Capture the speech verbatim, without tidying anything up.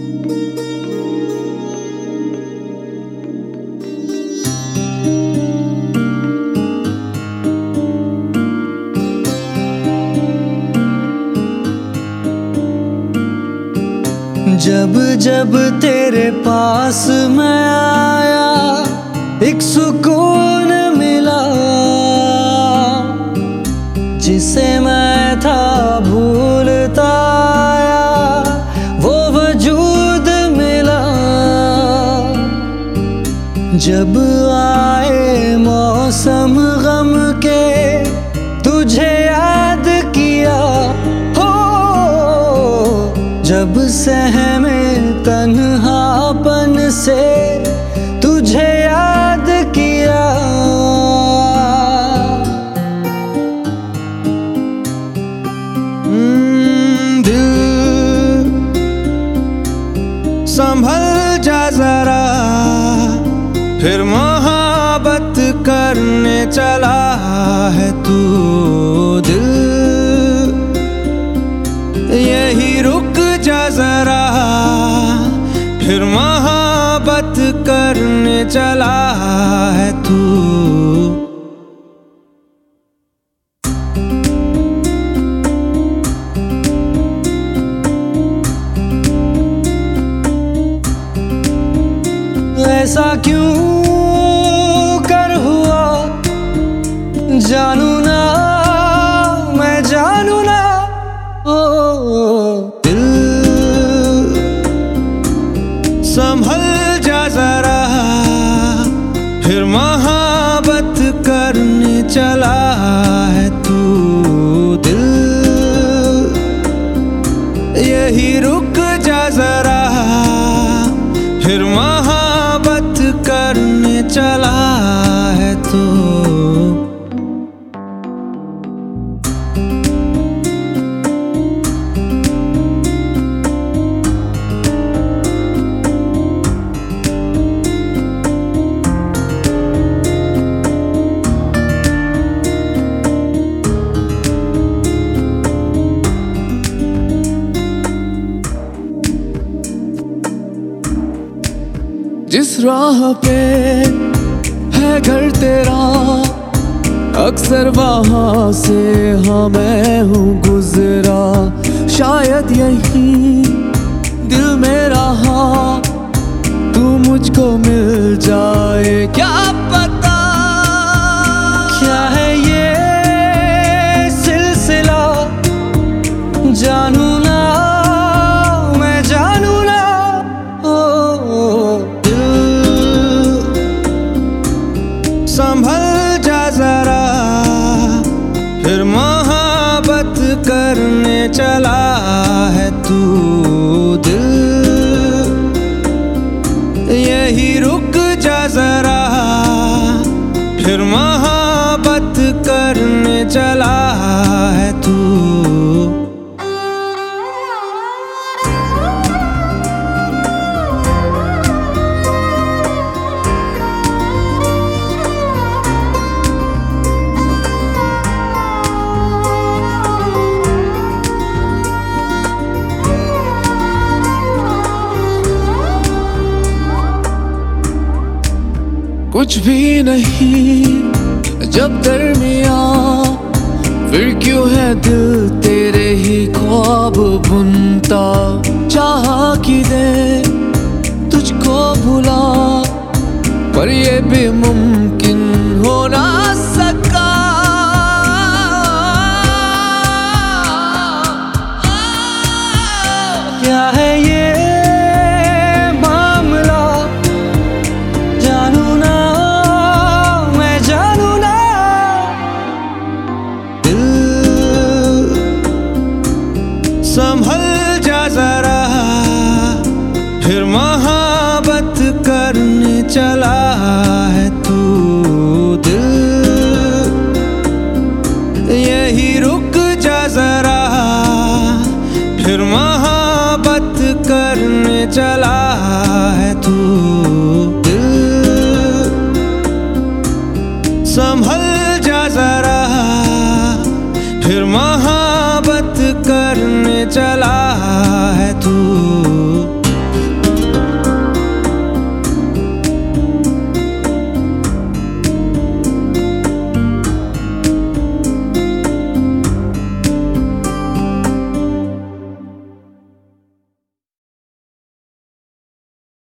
जब जब तेरे पास मैं आया एक सुकून मिला, जिसे मैं था भूलता आया वो वजूद मिला। जब आए मौसम गम के तुझे याद किया, जब सहमे तन्हापन से तुझे याद किया। दिल संभल जा जरा, फिर मोहब्बत करने चला है तू। दिल यही रुक जा जरा, फिर मोहब्बत करने चला है तू। ऐसा क्यों कर हुआ जानू ना, मैं जानू ना। ओ दिल संभल जा जरा, फिर मोहब्बत करने चला है तू। दिल यही रुक जा जरा, फिर मोहब्बत करने चला है तू। जिस राह पे है घर तेरा, अक्सर वहाँ से हाँ मैं हूँ गुजरा। शायद यही दिल में रहा, तू मुझको मिल जाए क्या पता। क्या है ये सिलसिला जानू ना, मैं जानू ना। ओ संभल जा जरा, फिर मोहब्बत करने चला है तू। दिल यही रुक जा जरा, फिर मोहब्बत करने चला है तू। कुछ भी नहीं जब दरमिया, फिर क्यों है दिल तेरे ही ख्वाब बुनता। चाहा कि दे तुझको भुला, पर ये भी मुमकिन हो ना सका। क्या है ये मामला जानू ना, मैं जानू ना। दिल संभल जा जरा, फिर मोहब्बत करने चला है तू। दिल यही रुक जा जरा, फिर मोहब्बत करने चला है तू।